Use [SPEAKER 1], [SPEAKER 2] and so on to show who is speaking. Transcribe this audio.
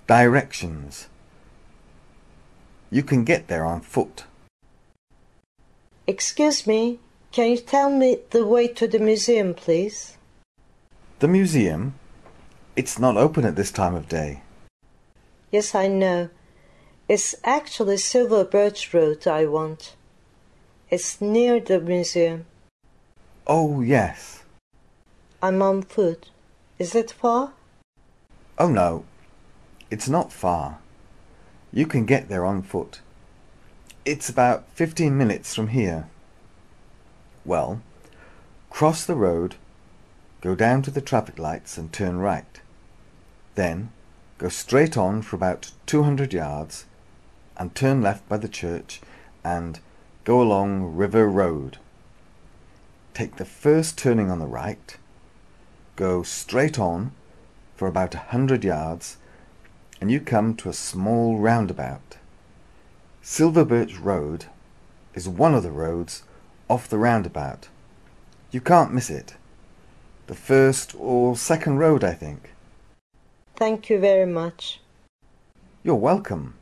[SPEAKER 1] Directions. You can get there on foot.
[SPEAKER 2] Excuse me, can you tell me the way to the museum, please?
[SPEAKER 1] The museum? It's not open at this time of day.
[SPEAKER 2] Yes, I know. It's actually Silver Birch Road I want. It's near the museum.
[SPEAKER 1] Oh, yes.
[SPEAKER 2] I'm on foot. Is it far?
[SPEAKER 1] Oh, no. It's not far. You can get there on foot. It's about 15 minutes from here. Well, cross the road, go down to the traffic lights and turn right. Then go straight on for about 200 yards and turn left by the church and go along River Road. Take the first turning on the right, go straight on for about 100 yards and you come to a small roundabout. Silver Birch Road is one of the roads off the roundabout. You can't miss it. The first or second road, I think.
[SPEAKER 2] Thank you very much.
[SPEAKER 1] You're welcome.